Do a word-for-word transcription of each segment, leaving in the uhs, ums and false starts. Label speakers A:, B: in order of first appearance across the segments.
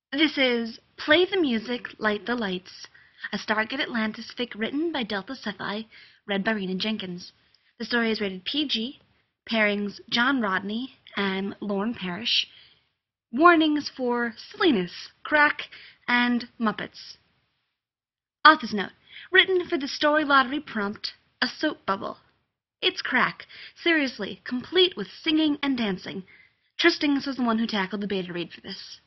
A: This is Play the Music, Light the Lights, a Stargate Atlantis fic written by Delta Cephei, read by Rena Jenkins. The story is rated P G, pairings John Rodney and Lauren Parrish, warnings for silliness, crack, and Muppets. Author's note, written for the Story Lottery prompt, a soap bubble. It's crack, seriously, complete with singing and dancing. Tristings was the one who tackled the beta read for this.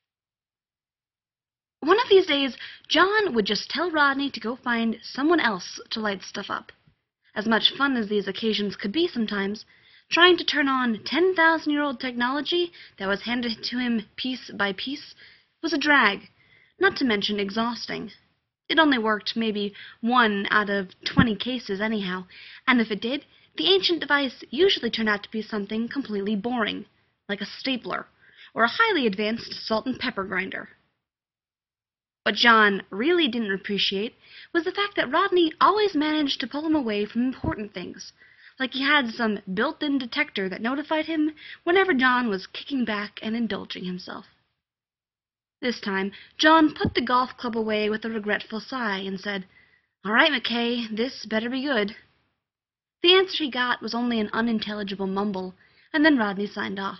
A: One of these days, John would just tell Rodney to go find someone else to light stuff up. As much fun as these occasions could be sometimes, trying to turn on ten thousand year old technology that was handed to him piece by piece was a drag, not to mention exhausting. It only worked maybe one out of twenty cases anyhow, and if it did, the ancient device usually turned out to be something completely boring, like a stapler, or a highly advanced salt and pepper grinder. What John really didn't appreciate was the fact that Rodney always managed to pull him away from important things, like he had some built-in detector that notified him whenever John was kicking back and indulging himself. This time, John put the golf club away with a regretful sigh and said, "All right, McKay, this better be good." The answer he got was only an unintelligible mumble, and then Rodney signed off.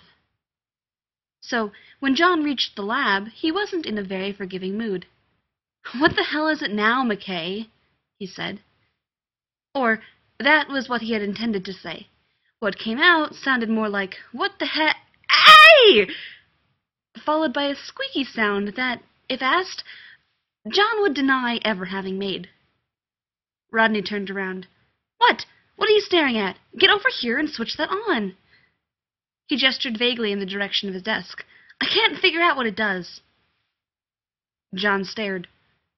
A: So, when John reached the lab, he wasn't in a very forgiving mood. "What the hell is it now, McKay?" he said. Or, that was what he had intended to say. What came out sounded more like, "What the heck? Hey!" followed by a squeaky sound that, if asked, John would deny ever having made. Rodney turned around. "What? What are you staring at? Get over here and switch that on." He gestured vaguely in the direction of his desk. "I can't figure out what it does." John stared.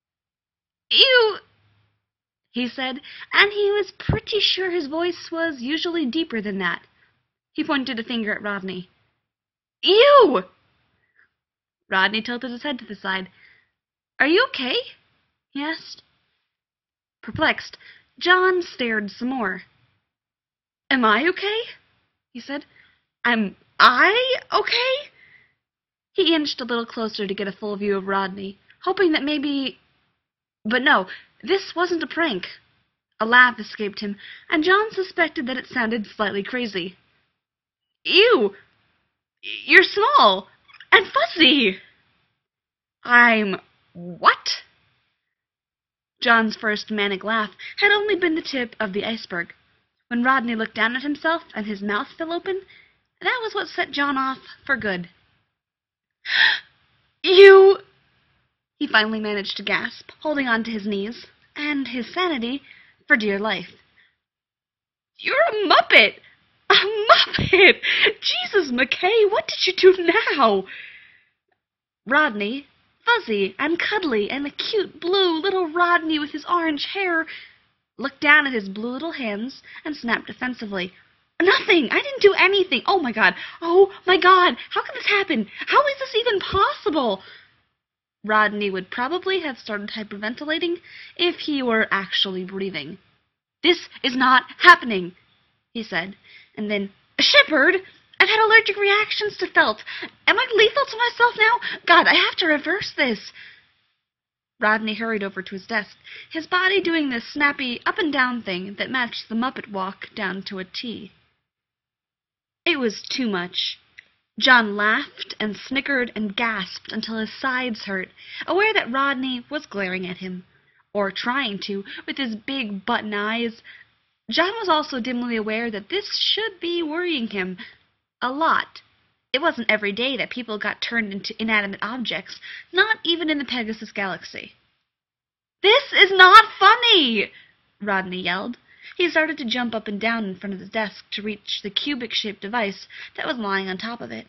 A: "You," he said, and he was pretty sure his voice was usually deeper than that. He pointed a finger at Rodney. "You!" Rodney tilted his head to the side. "Are you okay?" he asked. Perplexed, John stared some more. "Am I okay?" he said. "Am I okay?" He inched a little closer to get a full view of Rodney, hoping that maybe... But no, this wasn't a prank. A laugh escaped him, and John suspected that it sounded slightly crazy. "Ew! You're small! And fuzzy!" "I'm... what?" John's first manic laugh had only been the tip of the iceberg. When Rodney looked down at himself and his mouth fell open, that was what set John off for good. "You..." he finally managed to gasp, holding on to his knees, and his sanity, for dear life. "You're a Muppet! A Muppet! Jesus, McKay, what did you do now?" Rodney, fuzzy and cuddly and the cute blue little Rodney with his orange hair, looked down at his blue little hands and snapped defensively. "Nothing! I didn't do anything! Oh my god! Oh my god! How can this happen? How is this even possible?" Rodney would probably have started hyperventilating if he were actually breathing. "This is not happening," he said, and then, "Shepard! I've had allergic reactions to felt. Am I lethal to myself now? God, I have to reverse this." Rodney hurried over to his desk, his body doing this snappy up-and-down thing that matched the Muppet walk down to a T. It was too much. John laughed and snickered and gasped until his sides hurt, aware that Rodney was glaring at him, or trying to, with his big button eyes. John was also dimly aware that this should be worrying him a lot. It wasn't every day that people got turned into inanimate objects, not even in the Pegasus Galaxy. "This is not funny!" Rodney yelled. He started to jump up and down in front of his desk to reach the cubic-shaped device that was lying on top of it.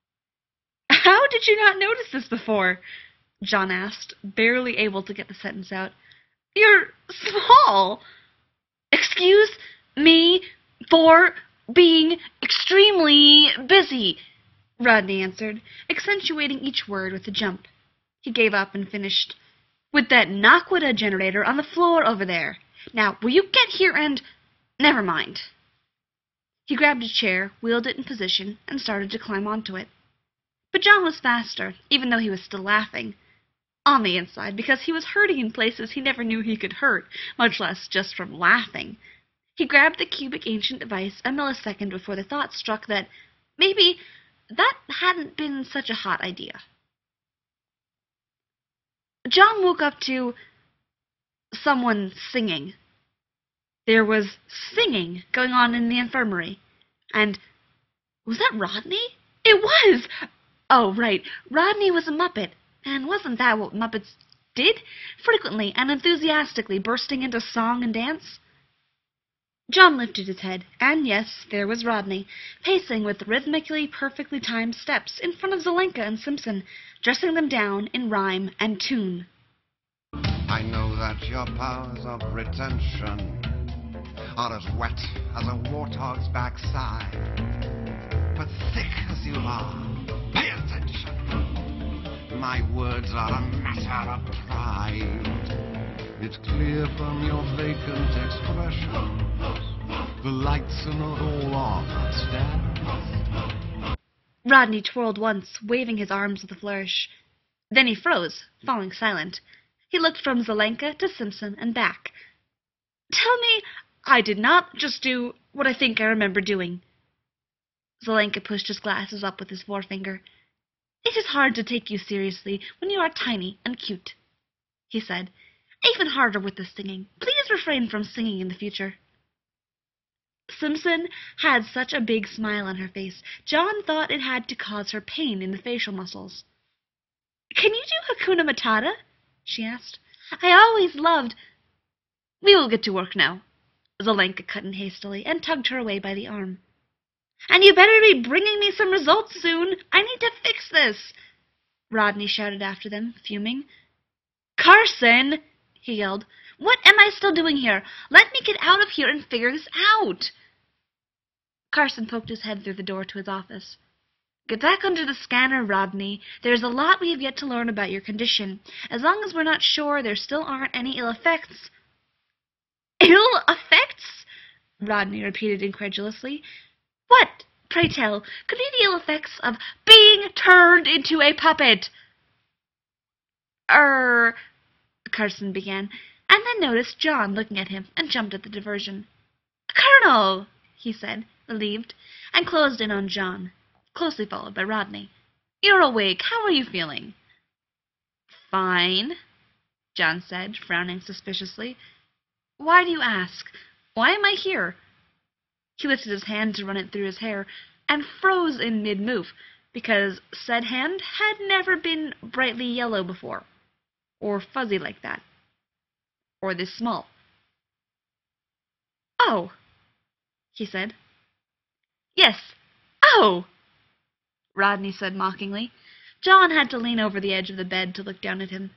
A: "How did you not notice this before?" John asked, barely able to get the sentence out. "You're small." "Excuse me for being extremely busy," Rodney answered, accentuating each word with a jump. He gave up and finished, "With that Naquita generator on the floor over there. Now, will you get here and... never mind." He grabbed a chair, wheeled it in position, and started to climb onto it. But John was faster, even though he was still laughing. On the inside, because he was hurting in places he never knew he could hurt, much less just from laughing. He grabbed the cubic ancient device a millisecond before the thought struck that maybe that hadn't been such a hot idea. John woke up to someone singing. There was singing going on in the infirmary. And was that Rodney? It was! Oh, right. Rodney was a Muppet. And wasn't that what Muppets did? Frequently and enthusiastically bursting into song and dance? John lifted his head, and yes, there was Rodney, pacing with rhythmically perfectly timed steps in front of Zelenka and Simpson, dressing them down in rhyme and tune.
B: I know that your powers of retention are as wet as a warthog's backside, but thick as you are, pay attention. My words are a matter of pride. It's clear from your vacant expression, the lights are not all off upstairs.
A: Rodney twirled once, waving his arms with a flourish. Then he froze, falling silent. He looked from Zelenka to Simpson and back. Tell me I did not just do what I think I remember doing. Zelenka pushed his glasses up with his forefinger. It is hard to take you seriously when you are tiny and cute, he said. Even harder with the singing. Please refrain from singing in the future. Simpson had such a big smile on her face, John thought it had to cause her pain in the facial muscles. Can you do Hakuna Matata? She asked. I always loved... We will get to work now. Zelenka cut in hastily and tugged her away by the arm. And you better be bringing me some results soon. I need to fix this. Rodney shouted after them, fuming. Carson, he yelled. What am I still doing here? Let me get out of here and figure this out. Carson poked his head through the door to his office. Get back under the scanner, Rodney. There's a lot we have yet to learn about your condition. As long as we're not sure there still aren't any ill effects. Ill effects? Rodney repeated incredulously. What, pray tell, could be the ill effects of being turned into a puppet? Er, Carson began, and then noticed John looking at him and jumped at the diversion. Colonel, he said, relieved, and closed in on John, closely followed by Rodney. You're awake. How are you feeling? Fine, John said, frowning suspiciously. Why do you ask? Why am I here? He lifted his hand to run it through his hair, and froze in mid-move, because said hand had never been brightly yellow before, or fuzzy like that, or this small. Oh, he said. Yes, oh, Rodney said mockingly. John had to lean over the edge of the bed to look down at him.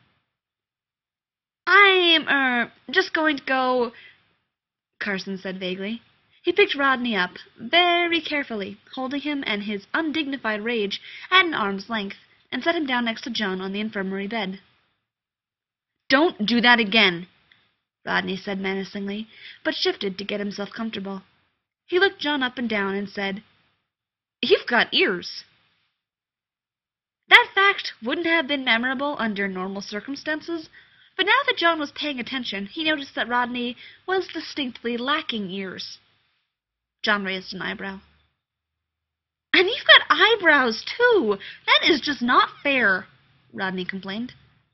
A: I'm, er, just going to go, Carson said vaguely. He picked Rodney up, very carefully, holding him and his undignified rage at an arm's length, and set him down next to John on the infirmary bed. Don't do that again, Rodney said menacingly, but shifted to get himself comfortable. He looked John up and down and said, You've got ears. That fact wouldn't have been memorable under normal circumstances, but now that John was paying attention, he noticed that Rodney was distinctly lacking ears. John raised an eyebrow. And you've got eyebrows, too! That is just not fair, Rodney complained.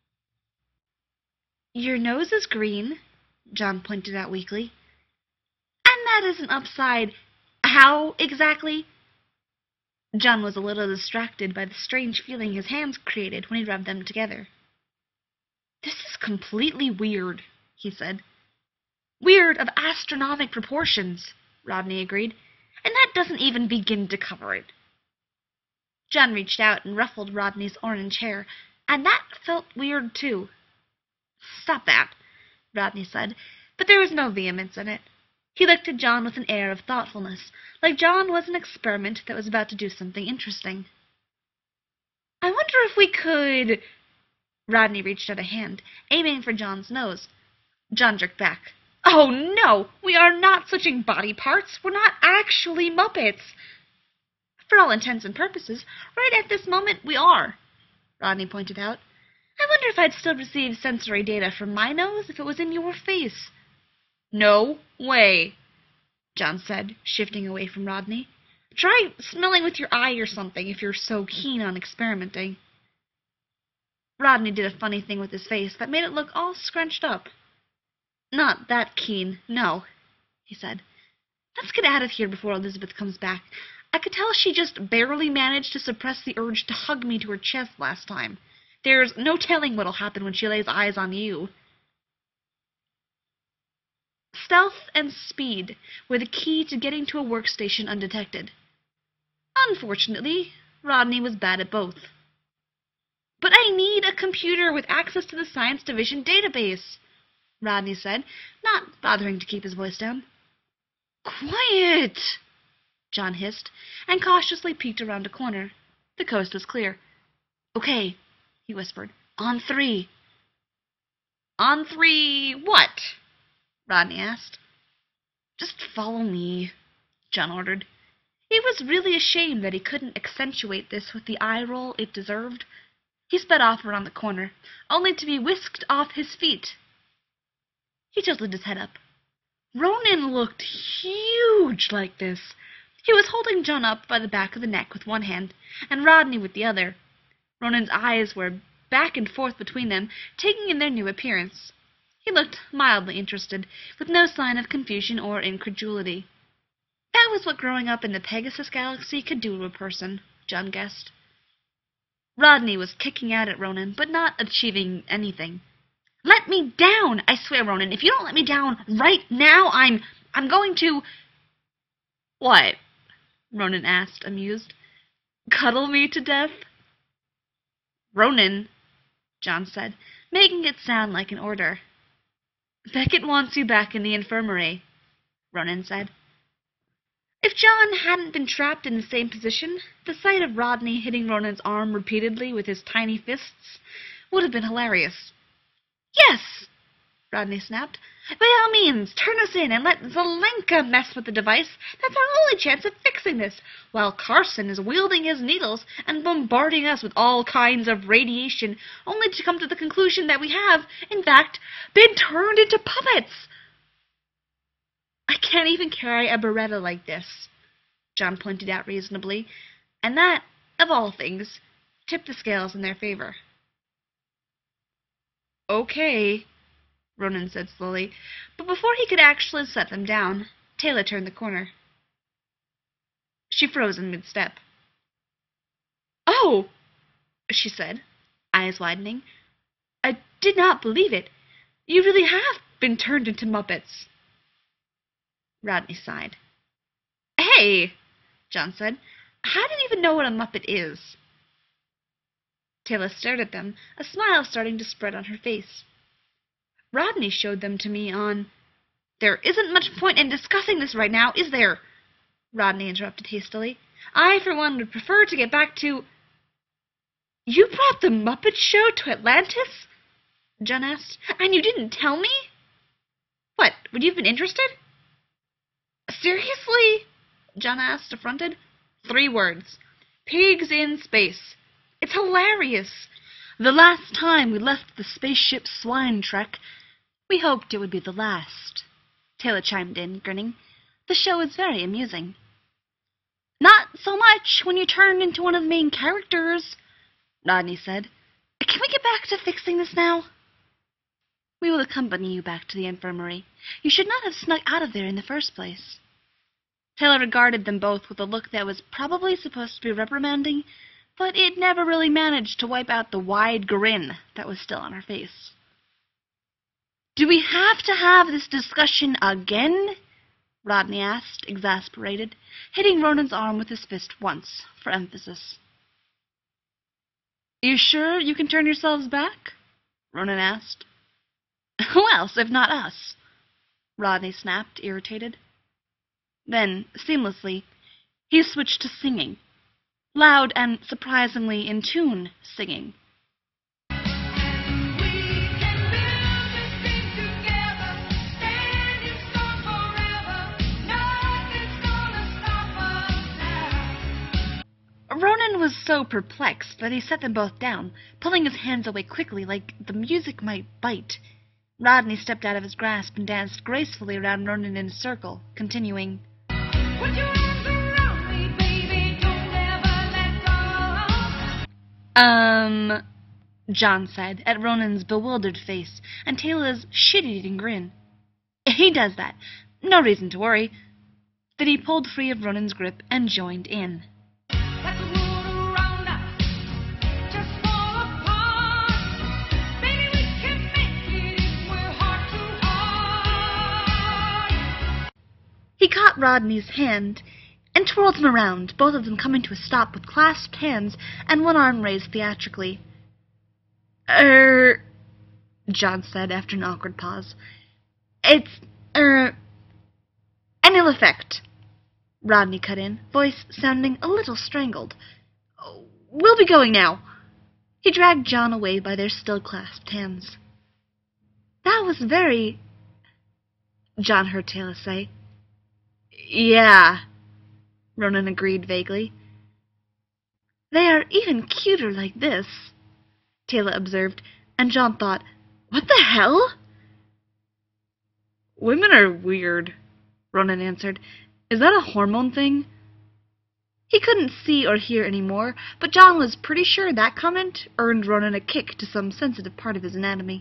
A: Your nose is green, John pointed out weakly. And that isn't upside. How, exactly? John was a little distracted by the strange feeling his hands created when he rubbed them together. This is completely weird, he said. Weird of astronomical proportions, Rodney agreed, and that doesn't even begin to cover it. John reached out and ruffled Rodney's orange hair, and that felt weird, too. Stop that, Rodney said, but there was no vehemence in it. He looked at John with an air of thoughtfulness, like John was an experiment that was about to do something interesting. I wonder if we could... Rodney reached out a hand, aiming for John's nose. John jerked back. Oh, no! We are not switching body parts! We're not actually Muppets! For all intents and purposes, right at this moment we are, Rodney pointed out. I wonder if I'd still receive sensory data from my nose if it was in your face. No way, John said, shifting away from Rodney. Try smelling with your eye or something if you're so keen on experimenting. Rodney did a funny thing with his face that made it look all scrunched up. Not that keen, no, he said. Let's get out of here before Elizabeth comes back. I could tell she just barely managed to suppress the urge to hug me to her chest last time. There's no telling what'll happen when she lays eyes on you. Stealth and speed were the key to getting to a workstation undetected. Unfortunately, Rodney was bad at both. But I need a computer with access to the Science Division database, Rodney said, not bothering to keep his voice down. Quiet, John hissed, and cautiously peeked around a corner. The coast was clear. Okay, he whispered. On three. On three what? Rodney asked. Just follow me, John ordered. He was really ashamed that he couldn't accentuate this with the eye roll it deserved. He sped off around the corner, only to be whisked off his feet. He tilted his head up. Ronan looked huge like this. He was holding John up by the back of the neck with one hand, and Rodney with the other. Ronan's eyes were back and forth between them, taking in their new appearance. He looked mildly interested, with no sign of confusion or incredulity. That was what growing up in the Pegasus Galaxy could do to a person, John guessed. Rodney was kicking out at Ronan, but not achieving anything. Let me down! I swear, Ronan, if you don't let me down right now, I'm... I'm going to... What? Ronan asked, amused. Cuddle me to death? Ronan, John said, making it sound like an order. Beckett wants you back in the infirmary, Ronan said. If John hadn't been trapped in the same position, the sight of Rodney hitting Ronan's arm repeatedly with his tiny fists would have been hilarious. Yes, Rodney snapped. By all means, turn us in and let Zelenka mess with the device. That's our only chance of fixing this, while Carson is wielding his needles and bombarding us with all kinds of radiation, only to come to the conclusion that we have, in fact, been turned into puppets. I can't even carry a Beretta like this, John pointed out reasonably, and that, of all things, tipped the scales in their favor. Okay, Ronan said slowly, but before he could actually set them down, Taylor turned the corner. She froze in mid-step. Oh, she said, eyes widening. I did not believe it. You really have been turned into Muppets. Rodney sighed. Hey, John said, how do you even know what a Muppet is? Taylor stared at them, a smile starting to spread on her face. Rodney showed them to me on... There isn't much point in discussing this right now, is there? Rodney interrupted hastily. I, for one, would prefer to get back to... You brought the Muppet Show to Atlantis? John asked. And you didn't tell me? What, would you have been interested? Seriously? John asked, affronted. Three words. Pigs in space. It's hilarious. The last time we left the spaceship Swine Trek, we hoped it would be the last. Taylor chimed in, grinning. The show is very amusing. Not so much when you turn into one of the main characters, Rodney said. Can we get back to fixing this now? We will accompany you back to the infirmary. You should not have snuck out of there in the first place. Taylor regarded them both with a look that was probably supposed to be reprimanding, but it never really managed to wipe out the wide grin that was still on her face. Do we have to have this discussion again? Rodney asked, exasperated, hitting Ronan's arm with his fist once, for emphasis. You sure you can turn yourselves back? Ronan asked. Who else, if not us? Rodney snapped, irritated. Then, seamlessly, he switched to singing. Loud and surprisingly in tune singing. Ronan was so perplexed that he set them both down, pulling his hands away quickly like the music might bite. Rodney stepped out of his grasp and danced gracefully around Ronan in a circle, continuing, "Put your arms around me, baby, don't ever let go." Um, John said, at Ronan's bewildered face and Tayla's shit-eating grin. "He does that. No reason to worry." Then he pulled free of Ronan's grip and joined in. He caught Rodney's hand and twirled him around, both of them coming to a stop with clasped hands and one arm raised theatrically. Er, John said after an awkward pause. "It's, er, an ill effect," Rodney cut in, voice sounding a little strangled. "We'll be going now." He dragged John away by their still clasped hands. "That was very," John heard Tayla say. "Yeah," Ronan agreed vaguely. "They are even cuter like this," Tayla observed, and John thought, "What the hell?" "Women are weird," Ronan answered. "Is that a hormone thing?" He couldn't see or hear any more, but John was pretty sure that comment earned Ronan a kick to some sensitive part of his anatomy.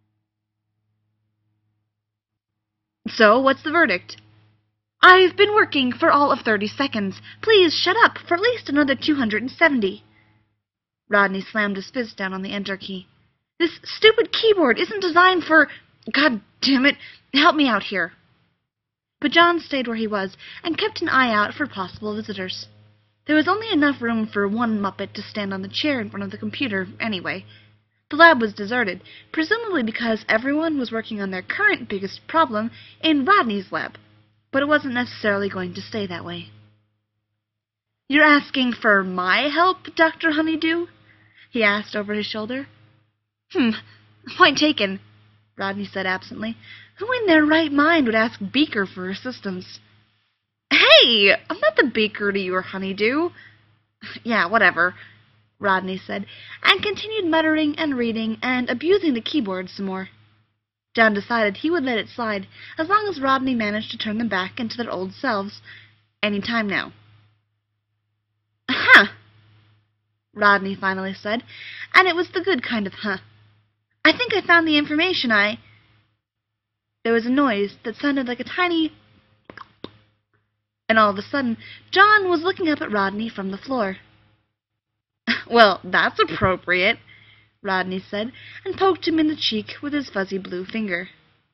A: "So, what's the verdict?" "I've been working for all of thirty seconds. Please shut up for at least another two hundred seventy. Rodney slammed his fist down on the enter key. "This stupid keyboard isn't designed for... God damn it, help me out here." But John stayed where he was and kept an eye out for possible visitors. There was only enough room for one Muppet to stand on the chair in front of the computer, anyway. The lab was deserted, presumably because everyone was working on their current biggest problem in Rodney's lab. But it wasn't necessarily going to stay that way. "You're asking for my help, Doctor Honeydew?" he asked over his shoulder. "Hmm, point taken," Rodney said absently. "Who in their right mind would ask Beaker for assistance?" "Hey, I'm not the Beaker to your Honeydew." "Yeah, whatever," Rodney said, and continued muttering and reading and abusing the keyboard some more. John decided he would let it slide, as long as Rodney managed to turn them back into their old selves, any time now. "Huh," Rodney finally said, and it was the good kind of huh. "I think I found the information I—" There was a noise that sounded like a tiny... And all of a sudden, John was looking up at Rodney from the floor. "Well, that's appropriate," Rodney said, and poked him in the cheek with his fuzzy blue finger.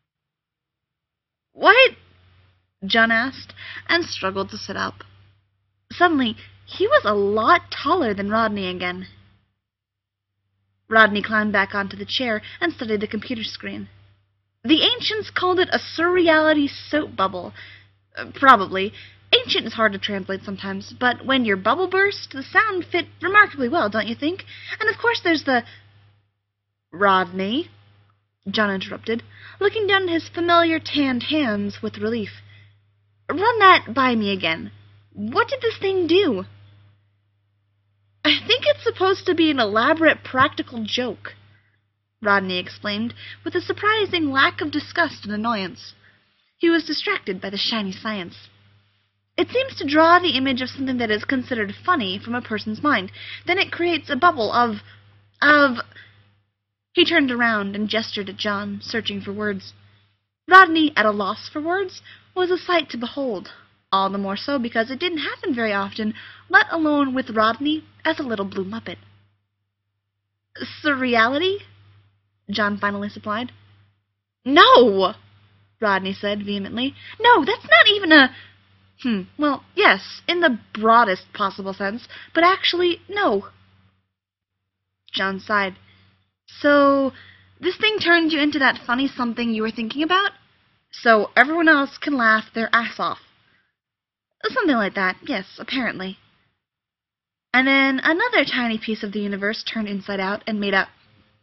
A: "What?" John asked, and struggled to sit up. Suddenly, he was a lot taller than Rodney again. Rodney climbed back onto the chair and studied the computer screen. The ancients called it a surreality soap bubble. Uh, probably. Ancient is hard to translate sometimes, but when your bubble burst, the sound fit remarkably well, don't you think? And of course there's the... "Rodney," John interrupted, looking down at his familiar tanned hands with relief. "Run that by me again. What did this thing do?" "I think it's supposed to be an elaborate practical joke," Rodney explained, with a surprising lack of disgust and annoyance. He was distracted by the shiny science. "It seems to draw the image of something that is considered funny from a person's mind. Then it creates a bubble of... of... He turned around and gestured at John, searching for words. Rodney, at a loss for words, was a sight to behold, all the more so because it didn't happen very often, let alone with Rodney as a little blue Muppet. "Surreality?" John finally supplied. "No!" Rodney said vehemently. "No, that's not even a... Hmm, well, yes, in the broadest possible sense, but actually, no." John sighed. "So, this thing turned you into that funny something you were thinking about? So everyone else can laugh their ass off." "Something like that, yes, apparently." And then another tiny piece of the universe turned inside out and made a...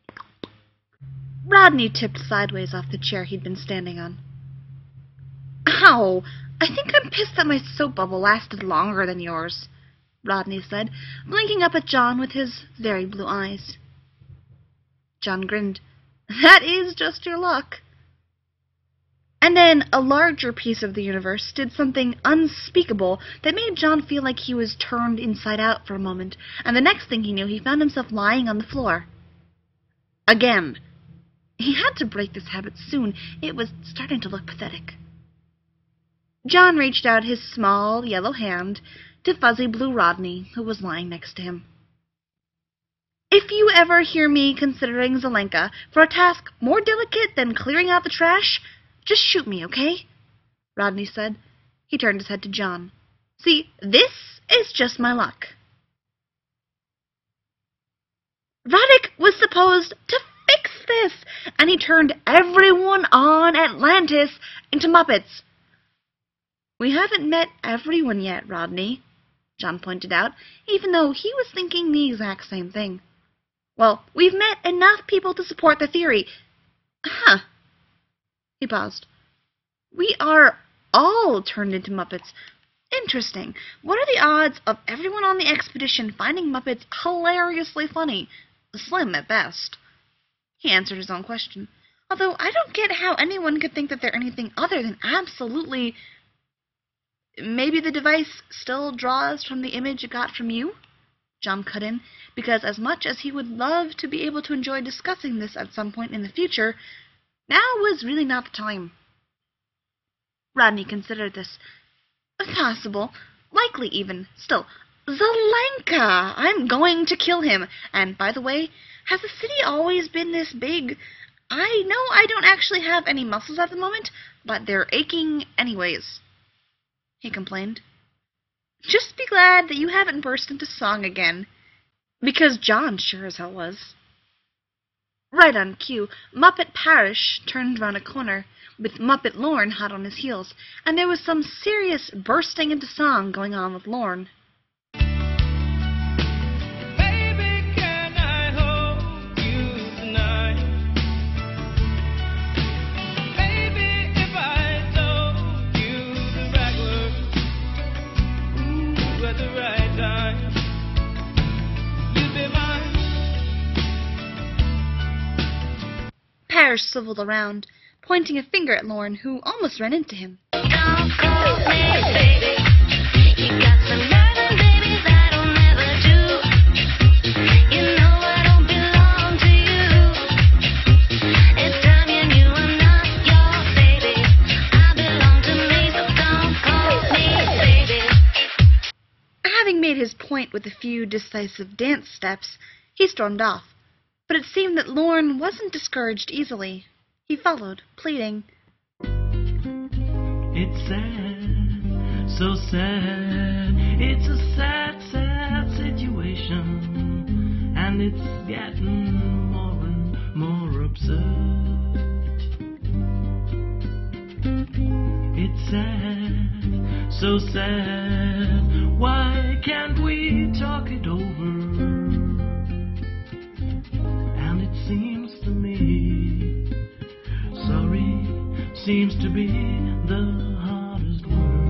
A: Rodney tipped sideways off the chair he'd been standing on. "Ow! I think I'm pissed that my soap bubble lasted longer than yours." Rodney said, blinking up at John with his very blue eyes. John grinned. That is just your luck. And then a larger piece of the universe did something unspeakable that made John feel like he was turned inside out for a moment, and the next thing he knew, he found himself lying on the floor. Again. He had to break this habit soon. It was starting to look pathetic. John reached out his small yellow hand to fuzzy blue Rodney, who was lying next to him. If you ever hear me considering Zelenka for a task more delicate than clearing out the trash, just shoot me, okay? Rodney said. He turned his head to John. See, this is just my luck. Roddick was supposed to fix this, and he turned everyone on Atlantis into Muppets. We haven't met everyone yet, Rodney, John pointed out, even though he was thinking the exact same thing. Well, we've met enough people to support the theory. Huh. He paused. We are all turned into Muppets. Interesting. What are the odds of everyone on the expedition finding Muppets hilariously funny? Slim at best. He answered his own question. Although I don't get how anyone could think that they're anything other than absolutely... Maybe the device still draws from the image it got from you? John cut in, because as much as he would love to be able to enjoy discussing this at some point in the future, now was really not the time. Rodney considered this. Possible. Likely even. Still, Zelenka! I'm going to kill him. And, by the way, has the city always been this big? I know I don't actually have any muscles at the moment, but they're aching anyways, he complained. Just be glad that you haven't burst into song again, because John sure as hell was. Right on cue, Muppet Parrish turned round a corner, with Muppet Lorne hot on his heels, and there was some serious bursting into song going on with Lorne. Parrish swiveled around, pointing a finger at Lorne, who almost ran into him. Don't call me, baby. You got some nerve, baby, that'll never do. You know I don't belong to you. It's time you knew I'm not your baby. I belong to me, so don't call me, baby. Having made his point with a few decisive dance steps, he stormed off. But it seemed that Lorne wasn't discouraged easily. He followed, pleading.
C: It's sad, so sad. It's a sad, sad situation. And it's getting more and more absurd. It's sad, so sad. Why can't we talk it over? Seems to me, sorry seems to be the hardest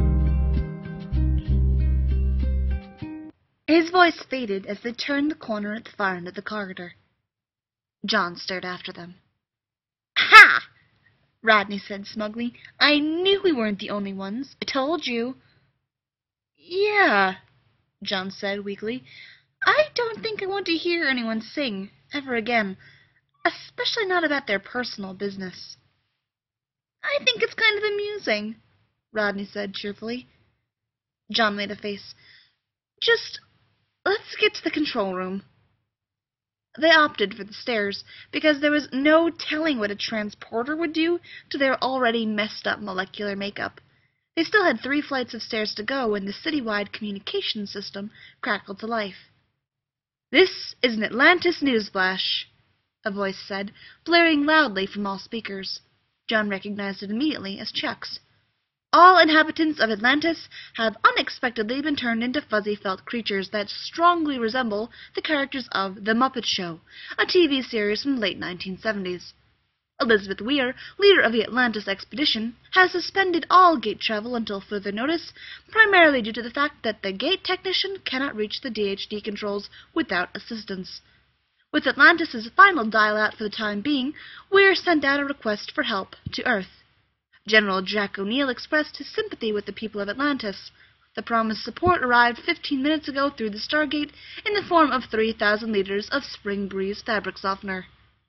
C: word.
A: His voice faded as they turned the corner at the far end of the corridor. John stared after them. Ha! Rodney said smugly. I knew we weren't the only ones. I told you. Yeah, John said weakly. I don't think I want to hear anyone sing ever again. Especially not about their personal business. I think it's kind of amusing, Rodney said cheerfully. John made a face. Just, let's get to the control room. They opted for the stairs, because there was no telling what a transporter would do to their already messed-up molecular makeup. They still had three flights of stairs to go when the citywide communication system crackled to life. This is an Atlantis newsflash, a voice said, blaring loudly from all speakers. John recognized it immediately as Chuck's. All inhabitants of Atlantis have unexpectedly been turned into fuzzy felt creatures that strongly resemble the characters of The Muppet Show, a T V series from the late nineteen seventies. Elizabeth Weir, leader of the Atlantis expedition, has suspended all gate travel until further notice, primarily due to the fact that the gate technician cannot reach the D H D controls without assistance. With Atlantis' final dial-out for the time being, Weir sent out a request for help to Earth. General Jack O'Neill expressed his sympathy with the people of Atlantis. The promised support arrived fifteen minutes ago through the Stargate in the form of three thousand liters of Spring Breeze fabric softener.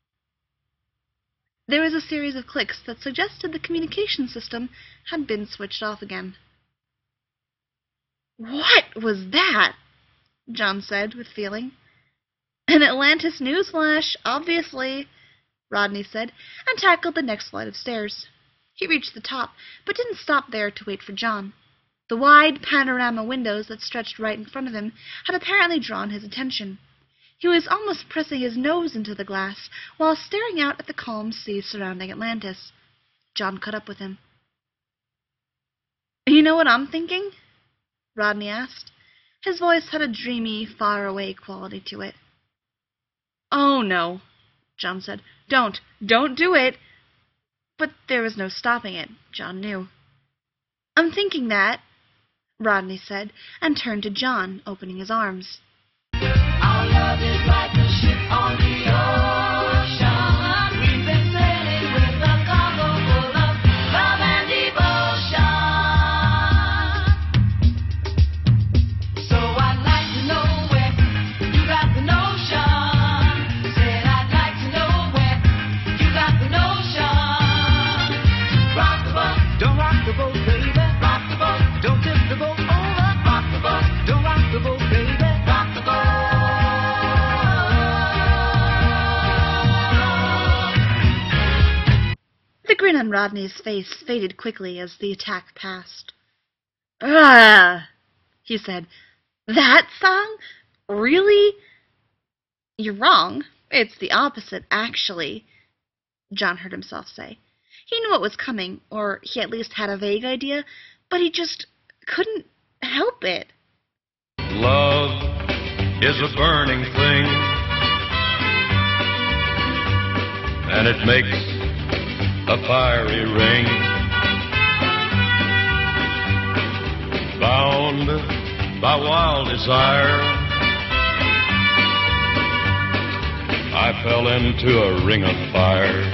A: There was a series of clicks that suggested the communication system had been switched off again. "What was that?" John said with feeling. "An Atlantis newsflash, obviously," Rodney said, and tackled the next flight of stairs. He reached the top, but didn't stop there to wait for John. The wide panorama windows that stretched right in front of him had apparently drawn his attention. He was almost pressing his nose into the glass while staring out at the calm sea surrounding Atlantis. John caught up with him. "You know what I'm thinking?" Rodney asked. His voice had a dreamy, far-away quality to it. "Oh, no," John said. "Don't. Don't do it." But there was no stopping it, John knew. "I'm thinking that," Rodney said, and turned to John, opening his arms.
C: Our love is like a ship on the ocean. We've been sailing with a cargo full of love and devotion. So I'd like to know where you got the notion. Said I'd like to know where you got the notion. Rock the boat, don't rock the boat, baby. Rock the boat, don't tip the boat over. Rock the boat, don't rock the boat, baby. Rock the boat.
A: The grin on Rodney's face faded quickly as the attack passed. "Ah," he said. "That song? Really?" "You're wrong. It's the opposite, actually," John heard himself say. He knew what was coming, or he at least had a vague idea, but he just couldn't help it.
D: Love is a burning thing, and it makes a fiery ring. Bound by wild desire, I fell into a ring of fire.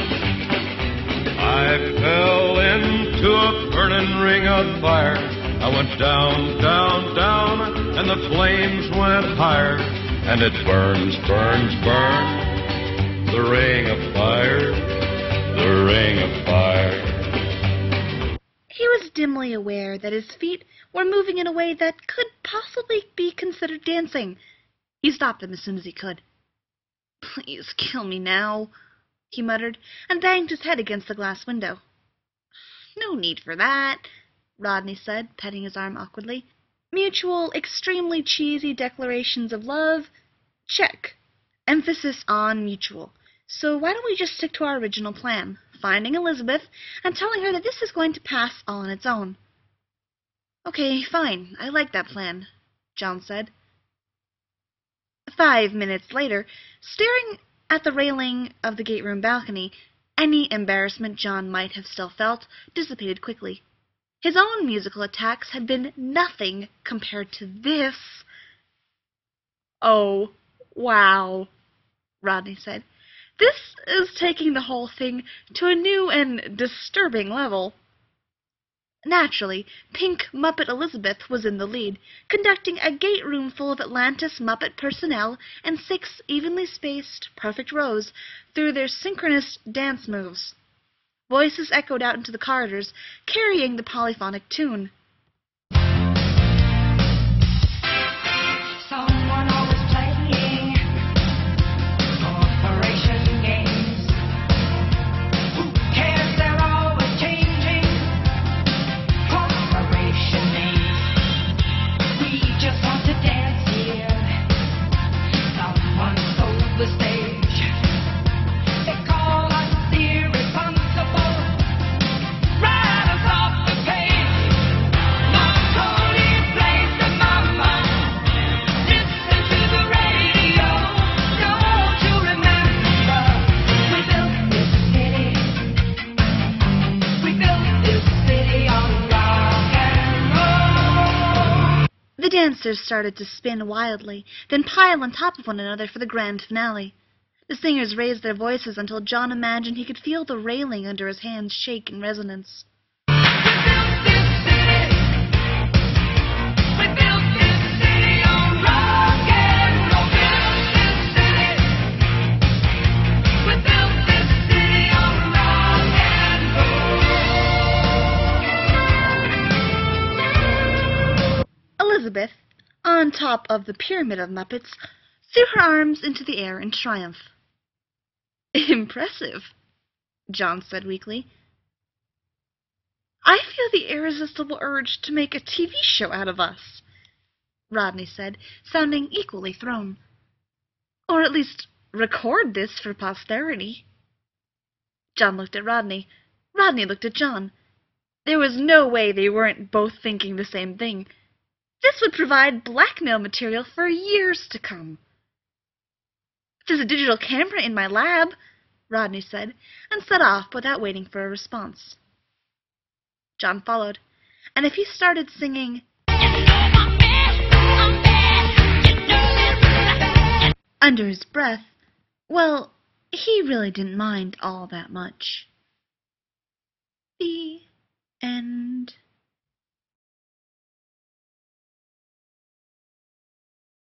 D: I fell into a burning ring of fire. I went down, down, down, and the flames went higher. And it burns, burns, burns, the ring of fire, the ring of fire.
A: He was dimly aware that his feet were moving in a way that could possibly be considered dancing. He stopped them as soon as he could. "Please kill me now," he muttered, and banged his head against the glass window. "No need for that," Rodney said, petting his arm awkwardly. "Mutual, extremely cheesy declarations of love? Check. Emphasis on mutual. So why don't we just stick to our original plan, finding Elizabeth and telling her that this is going to pass all on its own?" "Okay, fine. I like that plan," John said. Five minutes later, staring at the railing of the gate room balcony, any embarrassment John might have still felt dissipated quickly. His own musical attacks had been nothing compared to this. "Oh, wow," Rodney said. "This is taking the whole thing to a new and disturbing level." Naturally, Pink Muppet Elizabeth was in the lead, conducting a gate room full of Atlantis Muppet personnel in six evenly spaced, perfect rows through their synchronous dance moves. Voices echoed out into the corridors, carrying the polyphonic tune.
C: Someone always playing Operation games. Who cares? They're always changing Operation names. We just want to dance here. Someone stole the stage. They call us irresponsible. Right us off the page.
A: dancers started to spin wildly, then pile on top of one another for the grand finale. The singers raised their voices until John imagined he could feel the railing under his hands shake in resonance. Elizabeth, on top of the pyramid of Muppets, threw her arms into the air in triumph. "Impressive," John said weakly. "I feel the irresistible urge to make a T V show out of us," Rodney said, sounding equally thrown. "Or at least record this for posterity." John looked at Rodney. Rodney looked at John. There was no way they weren't both thinking the same thing. This would provide blackmail material for years to come. "There's a digital camera in my lab," Rodney said, and set off without waiting for a response. John followed, and if he started singing under his breath, well, he really didn't mind all that much.